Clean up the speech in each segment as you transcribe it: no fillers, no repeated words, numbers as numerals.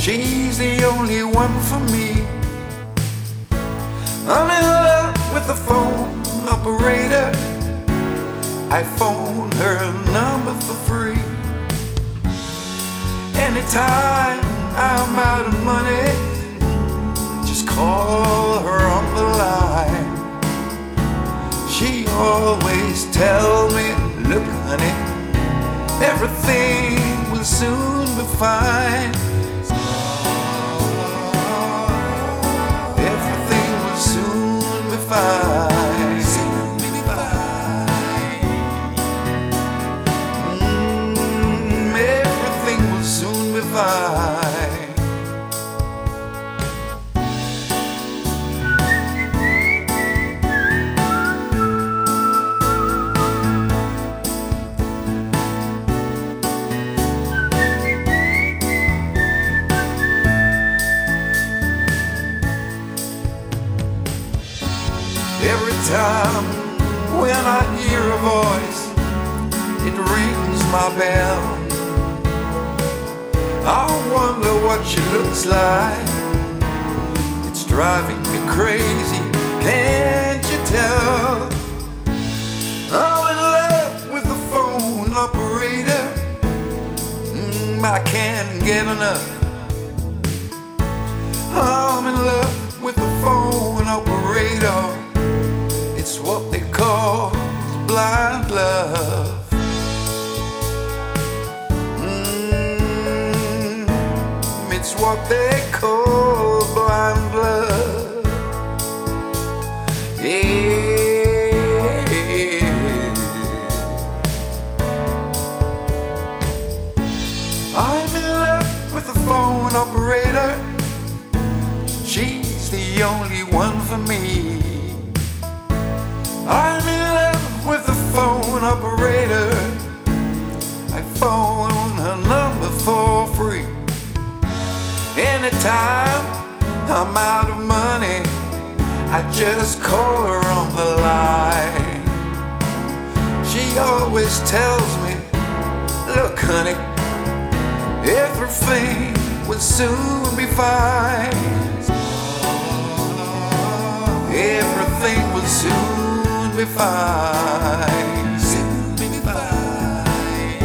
She's the only one for me. I'm in love with the phone operator. I phone her number for free. Anytime I'm out of money, just call her on the line. She always tells me, look honey, everything will soon be fine. Everything will soon be fine. Everything will soon be fine. Every time when I hear a voice, it rings my bell. I wonder what she looks like. It's driving me crazy, can't you tell? I'm in love with the phone operator. I can't get enough. I'm in love with the phone operator. It's what they call blind love. It's what they call blind love. Yeah. I'm in love with the phone operator. She's the only one for me. I'm in love with the phone operator. I phone her number for free. Anytime I'm out of money, I just call her on the line. She always tells me, look honey, everything will soon be fine. Everything will soon be fine. Soon be fine.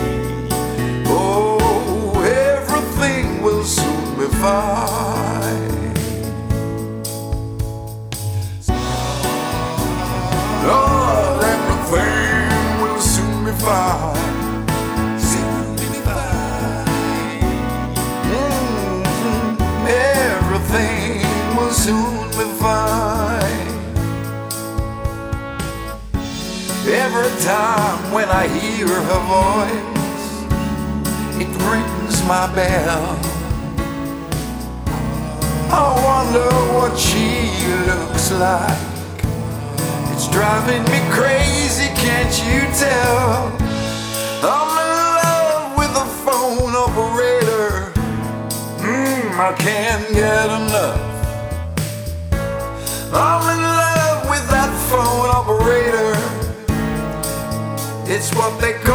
Oh, everything will soon be fine. Lord, everything will soon be fine. Soon be fine. Everything will soon be fine. Every time when I hear her voice, it rings my bell. I wonder what she looks like. It's driving me crazy, can't you tell? I'm in love with the phone operator. I can't get enough. I'm in love with that phone operator. It's what they call